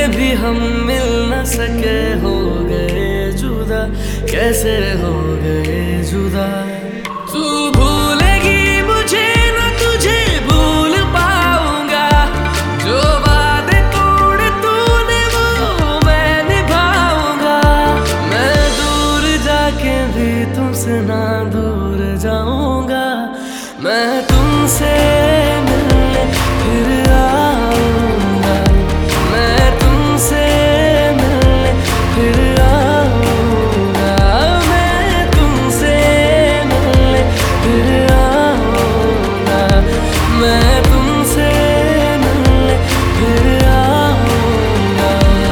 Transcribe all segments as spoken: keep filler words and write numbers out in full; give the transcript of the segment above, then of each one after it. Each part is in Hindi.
भी हम मिल न सके, हो गए जुदा, कैसे हो गए जुदा। तू भूलेगी मुझे न तुझे भूल पाऊंगा, जो वादे तोड़े तूने वो मैं निभाऊंगा। मैं दूर जाके भी तुमसे ना दूर जाऊंगा, मैं तुमसे मिलने फिर आऊंगा, मैं तुमसे मिलने फिर आऊंगा, मैं तुमसे मिलने फिर आऊंगा, मैं तुमसे मिलने फिर आऊंगा।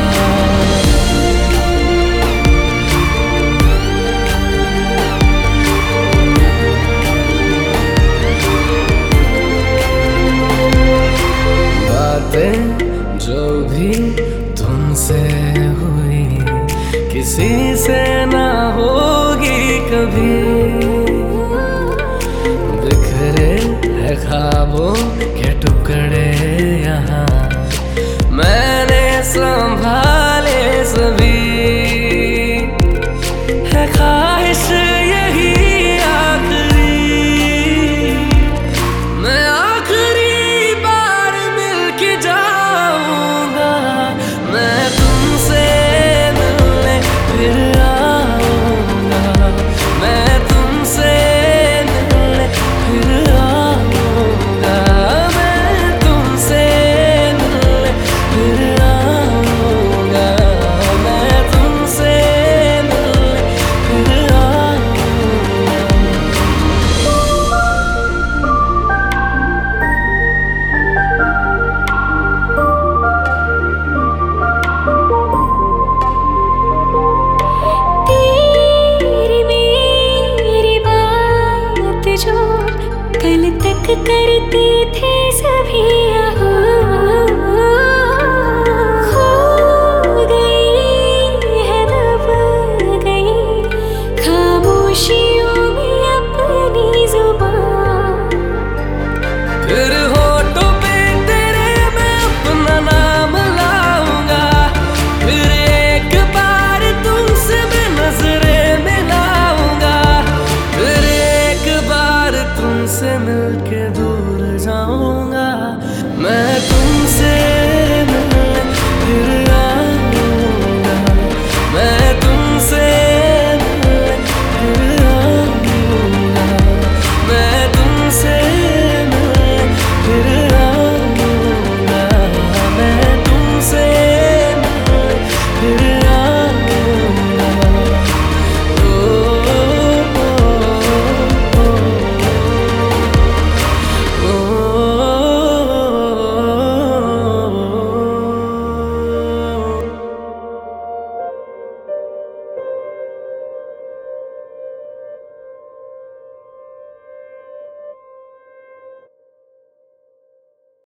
जो भी तुमसे हुई किसी से ना होगी कभी, बिखरे है ख्वाबों